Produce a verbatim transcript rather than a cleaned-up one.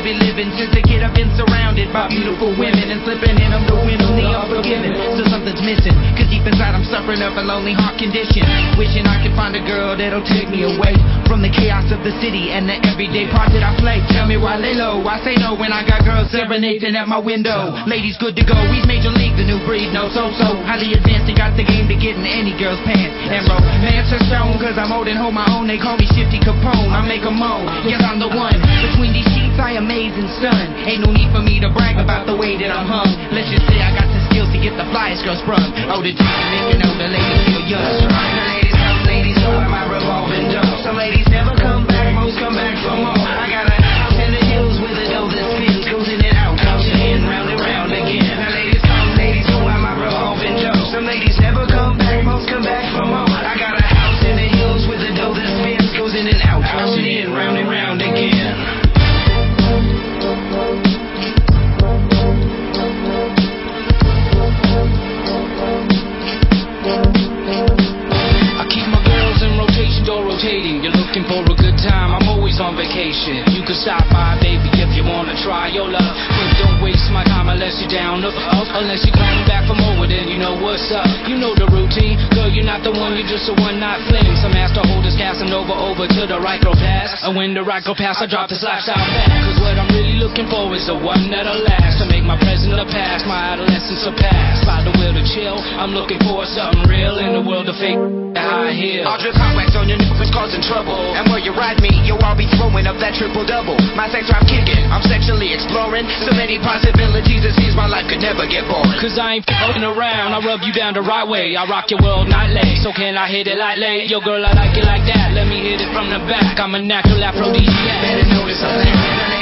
be living. Since a kid I've been surrounded by beautiful women, and slipping in them the women, the unforgiven. So something's missing, cause deep inside I'm suffering of a lonely heart condition. Wishing I could find a girl that'll take me away from the chaos of the city and the everyday part that I play. Tell me why lay low, I say no when I got girls serenading at my window. Ladies good to go, he's major league, the new breed, no so-so. Highly advanced, they got the game to get in any girl's pants. And romance are shown, cause I'm old and hold my own. They call me Shifty Capone, I make a moan. Yes, I'm the one, between these sheets I amaze and stun. Ain't no need for me to brag about the way that I'm hung. Let's just say I got the skills to get the flyest girl sprung. Oh, the juice to make an older lady feel young. The ladies come, ladies go at my revolving door. Some ladies never come back, most come back for more. I got a house in the hills with a dough that spins, goes in and out, out and in, round and round again. Now ladies come, ladies go at my revolving door. Some ladies never come back, most come back for more. I got a house in the hills with a dough that spins, goes in and out, out and in, round and round again. You're looking for a good time, I'm always on vacation. You can stop by, baby, if you wanna try your luck. But don't waste my time unless you're down to fuck. Unless you're coming back from over, then you know what's up. You know the routine, girl, you're not the one, you're just a one-night fling. Some master holders casting over, over to the right go pass. And when the right go pass, I drop this lifestyle back. Cause what I'm really looking for is the one that'll last. To make my present a past, my adolescence surpass. By the will to chill, I'm looking for something real in the world of fake high heel. I'll drip hot wax on your nipples causing trouble. And where you ride me, yo, I'll be throwing up that triple-double. My sex drive kicking, I'm sexually exploring. So many possibilities, it seems my life could never get boring. Cause I ain't f***ing around, I rub you down the right way. I rock your world nightly, so can I hit it lightly? Yo, girl, I like it like that, let me hit it from the back. I'm a natural aphrodisiac. Better notice I'm